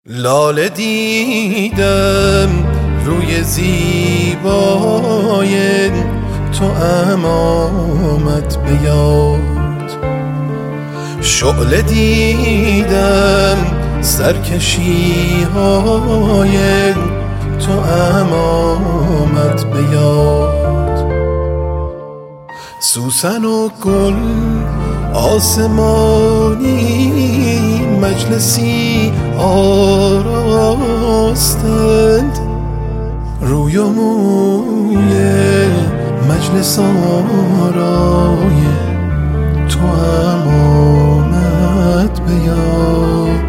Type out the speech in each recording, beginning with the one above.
لاله دیدم روی زیبای تو آمد به یاد، شعله دیدم سرکشی های تو آمد به یاد. سوسن و گل آسمانی مجلسی آراستند، روی و موی مجلس آرای تو آمد به یاد.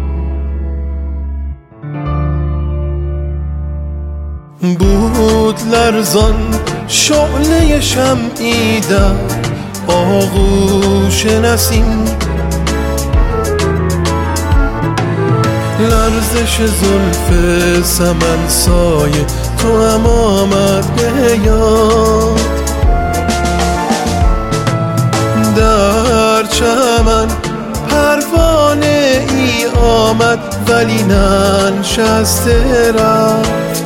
بود لرزان شعله شمعی در آغوش نسیم، لرزش زلف سمن سایه تو هم آمد به یاد. در چمن پروانه ای آمد ولی ننشسته رفت،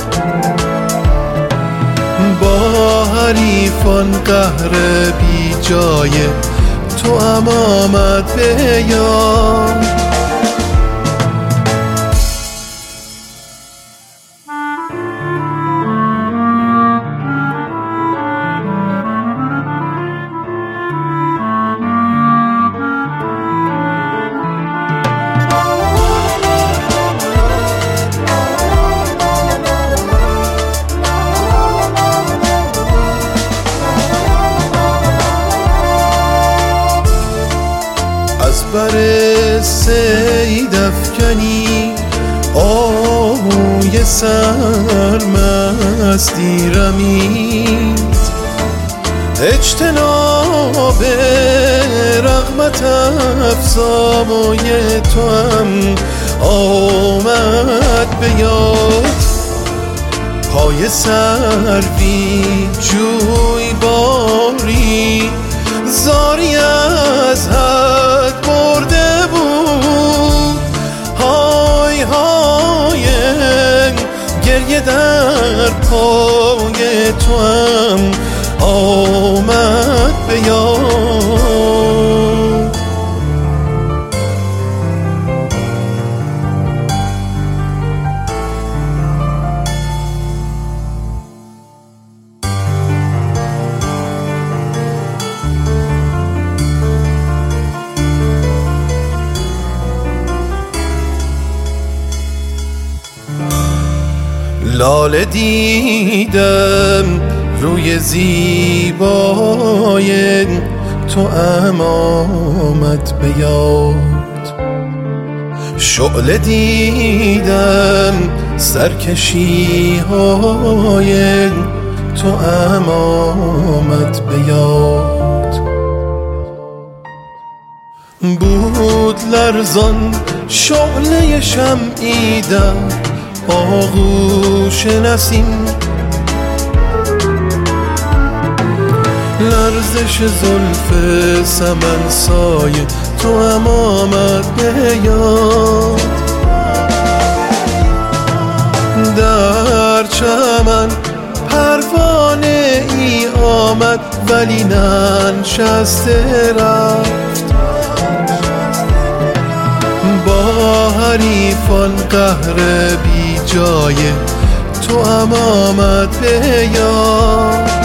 با حریفان قهر بی جای تو هم آمد به یاد. بر صید افکنی آهوی سرمستی رمید، اجتناب رغبت افزای تو هم آمد به یاد. پای سروی جوی باری زاری از حد برده بود، های های گریه در پای تو هم آمد به یاد. لاله دیدم روی زیبای تو آمد به یاد، شعله دیدم سرکشی های تو آمد به یاد. بود لرزان شعله شمعی در آغوش نسیم، لرزش زلف سمن سایه تو هم آمد به یاد. در چمن پروانه ای آمد ولی ننشسته رفت، با حریفان قهر بی جای تو هم آمد به یاد.